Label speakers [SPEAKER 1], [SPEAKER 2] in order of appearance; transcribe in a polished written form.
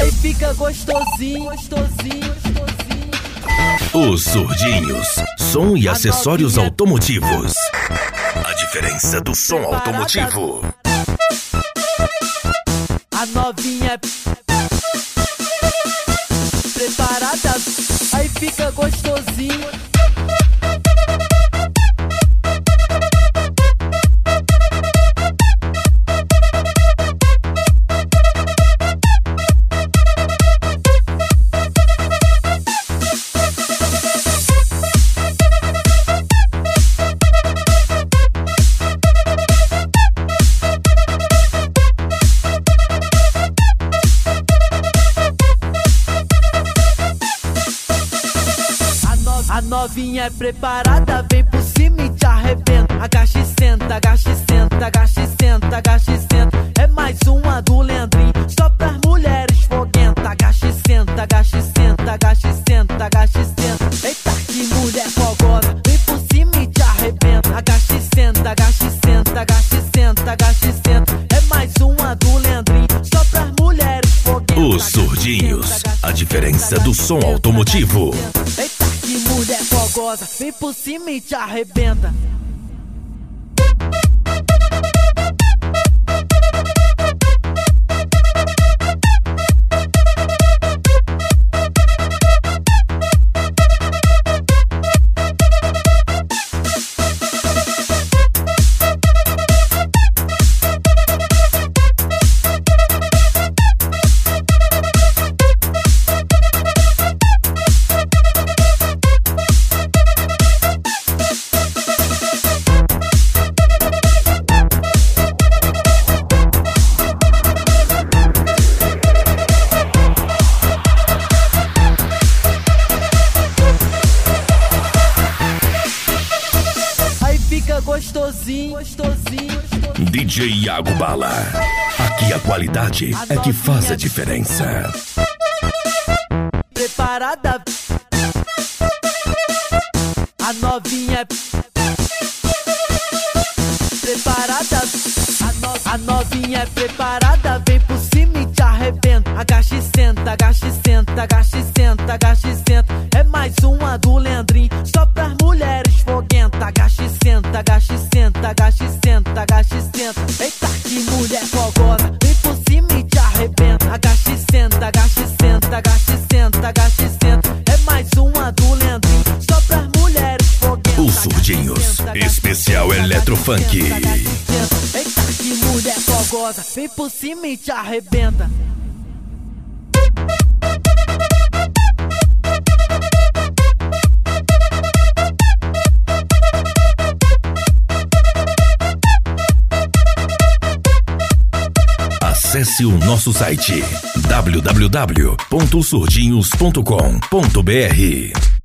[SPEAKER 1] Aí fica gostosinho, gostosinho, gostosinho.
[SPEAKER 2] Os Surdinhos, som e acessórios automotivos. A diferença do som automotivo.
[SPEAKER 1] A novinha preparada, aí fica gostosinho. A novinha é preparada, vem por cima e te arrebenta. Agacha e senta, agacha e senta, agacha e senta, agacha e senta. É mais uma do Leandrinho, só pras mulheres foguentas. Agacha e senta, agacha e senta, agacha e senta, agacha e senta. Eita, que mulher fogosa, vem por cima e te arrebenta. Agacha e senta, agacha e senta, agacha e senta, agacha e senta. É mais uma do Leandrinho, só pras mulheres foguentas.
[SPEAKER 2] Os Surdinhos, a diferença do som automotivo.
[SPEAKER 1] Eita, que mulher fogosa, vem por cima e te arrebenta. Gostosinho, gostosinho, gostosinho.
[SPEAKER 2] DJ Iago Bala. Aqui a qualidade é que faz a diferença.
[SPEAKER 1] Preparada. A novinha preparada. A novinha é preparada, vem por cima e te arrebenta. Agacha e senta, agacha e senta, agacha e senta, agacha e senta. É mais uma do Leandrinho, só pras mulheres foguentas. Agacha e senta, agacha e senta, agacha e senta, agacha e senta. Eita, que mulher fogosa, vem por cima e te arrebenta. Agacha e senta, agacha e senta, agacha e senta, agacha e senta. É mais uma do Leandrinho, só pras mulheres foguentas.
[SPEAKER 2] Os Surdinhos, especial Eletrofunk.
[SPEAKER 1] Eita, que mulher fogosa, vem por cima e te arrebenta.
[SPEAKER 2] Acesse o nosso site www.surdinhos.com.br.